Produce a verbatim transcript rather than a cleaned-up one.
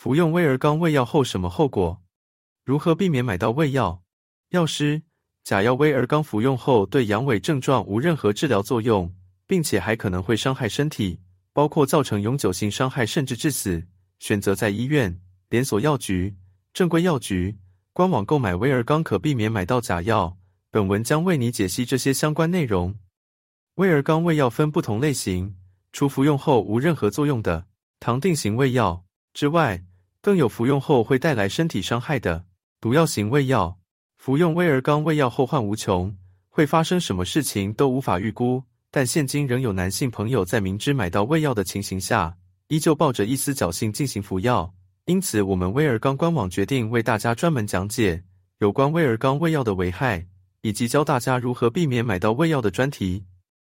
服用威尔刚胃药后什么后果？如何避免买到胃药？药师：假药威尔刚服用后对阳痿症状无任何治疗作用，并且还可能会伤害身体，包括造成永久性伤害甚至致死。选择在医院、连锁药局、正规药局、官网购买威尔刚，可避免买到假药。本文将为你解析这些相关内容。威尔刚胃药分不同类型，除服用后无任何作用的糖定型胃药之外，更有服用后会带来身体伤害的毒药型胃药。服用威尔刚胃药后患无穷，会发生什么事情都无法预估，但现今仍有男性朋友在明知买到胃药的情形下，依旧抱着一丝侥幸进行服药。因此我们威尔刚官网决定为大家专门讲解有关威尔刚胃药的危害，以及教大家如何避免买到胃药的专题。